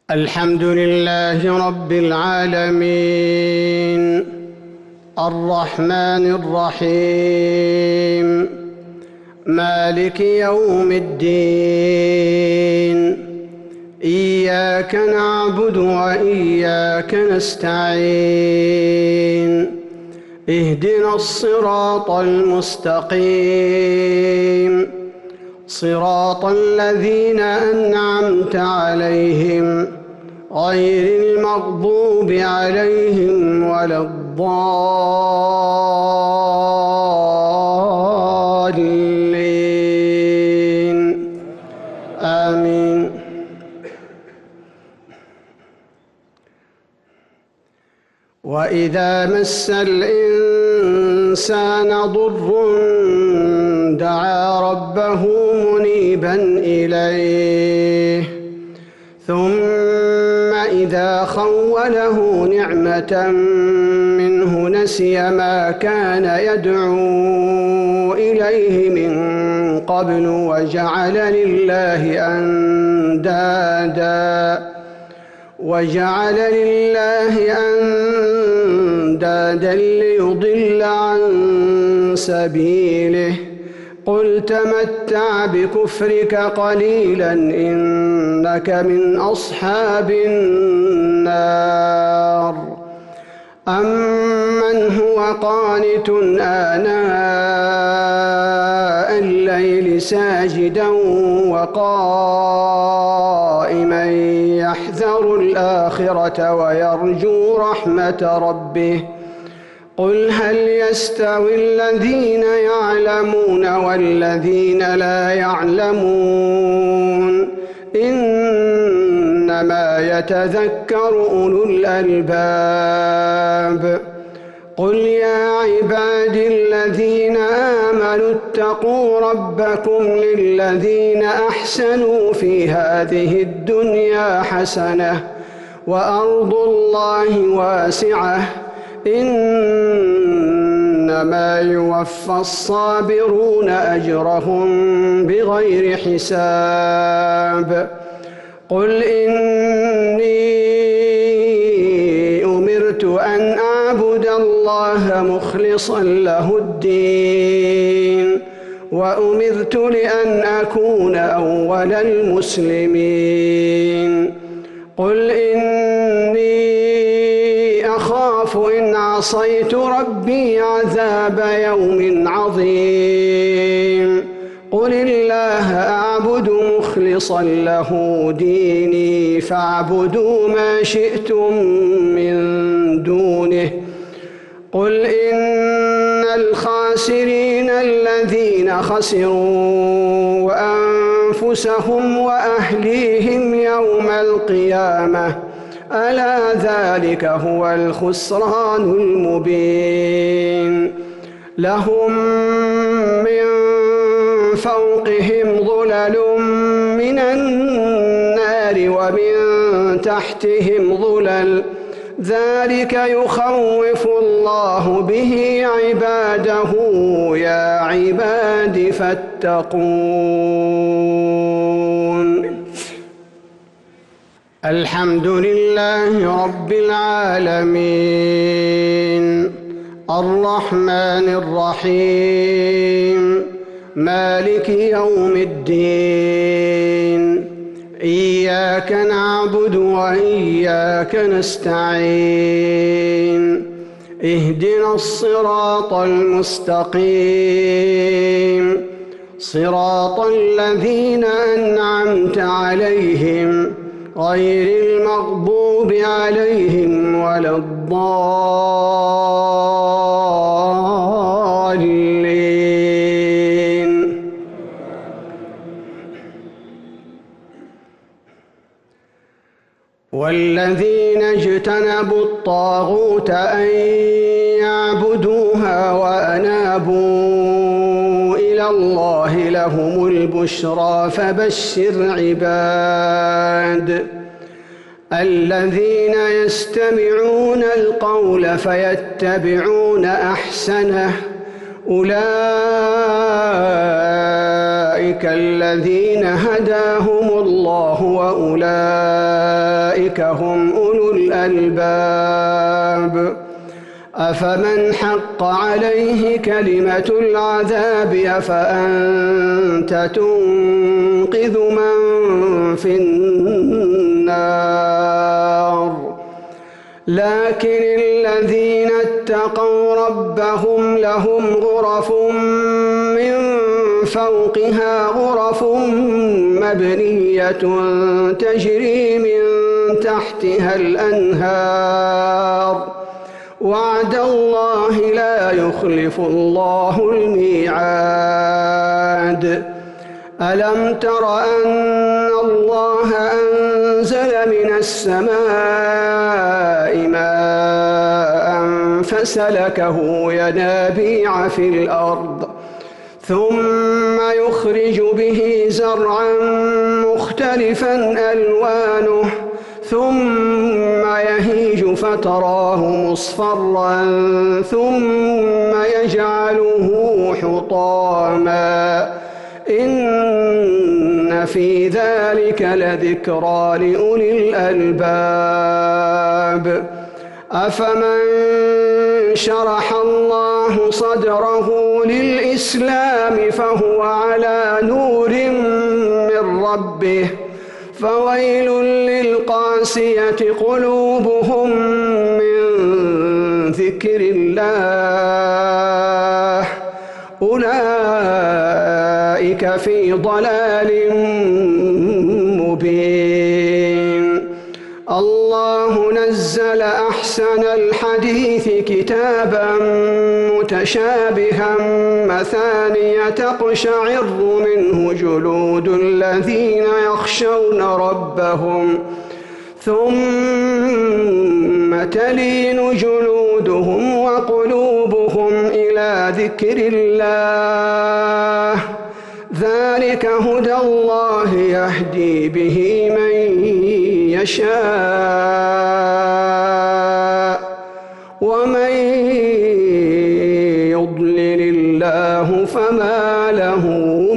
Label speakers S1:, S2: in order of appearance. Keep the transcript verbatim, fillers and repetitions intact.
S1: الحمد لله رب العالمين الرحمن الرحيم مالك يوم الدين إياك نعبد وإياك نستعين اهدنا الصراط المستقيم صراط الذين أنعمت عليهم غير المغضوب عليهم ولا الضالين آمين. وإذا مس الإنسان ضر دعا ربه منيبا إليه ثم إذا خوله نعمة منه نسي ما كان يدعو إليه من قبل وجعل لله أندادا وجعل لله أندادا ليضل عن سبيله قل تمتع بكفرك قليلا إنك من أصحاب النار. أمن هو قانت آناء الليل ساجدا وقائما يحذر الآخرة ويرجو رحمة ربه قل هل يستوي الذين يعلمون والذين لا يعلمون إنما يتذكر أولو الألباب. قل يا عبادي الذين آمنوا اتقوا ربكم للذين أحسنوا في هذه الدنيا حسنة وأرض الله واسعة إنما يوفى الصابرون أجرهم بغير حساب. قل إني أمرت أن أعبد الله مخلصا له الدين وأمرت لأن أكون أول المسلمين. قل إني أخاف إن عصيت ربي عذاب يوم عظيم. قل الله أعبد مخلصا له ديني فاعبدوا ما شئتم من دونه. قل إن الخاسرين الذين خسروا أنفسهم وأهليهم يوم القيامة ألا ذلك هو الخسران المبين. لهم من فوقهم ظلل من النار ومن تحتهم ظلل ذلك يخوف الله به عباده يا عباد فاتقون. الحمد لله رب العالمين الرحمن الرحيم مالك يوم الدين إياك نعبد وإياك نستعين اهدنا الصراط المستقيم صراط الذين أنعمت عليهم غير المغضوب عليهم ولا الضالين. والذين اجتنبوا الطاغوت أن يعبدوها وأنابوا إلى الله لهم البشرى فبشر عباد الذين يستمعون القول فيتبعون أحسنه أولئك الذين هداهم الله وأولئك هم أولو الألباب أفمن حق عليه كلمة العذاب أفأنت تنقذ من في النار لكن الذين اتقوا ربهم لهم غرف من فوقها غرف مبنية تجري من تحتها الأنهار وعد الله لا يخلف الله الميعاد ألم تر أن الله أنزل من السماء ماء فسلكه ينابيع في الأرض ثم يخرج به زرعا مختلفا ألوانه ثم يهيج فتراه مصفرا ثم يجعله حطاما إن في ذلك لذكرى لأولي الألباب أفمن شرح الله صدره للإسلام فهو على نور من ربه فويل للقاسية قلوبهم من ذكر الله أولئك في ضلال مبين الله نزل أحسن الحديث كتابا متشابها مثانية تقشعر منه جلود الذين يخشون ربهم ثم تلين جلودهم وقلوبهم إلى ذكر الله ذلك هدى الله يهدي به من يشاء ومن يضلل الله فما له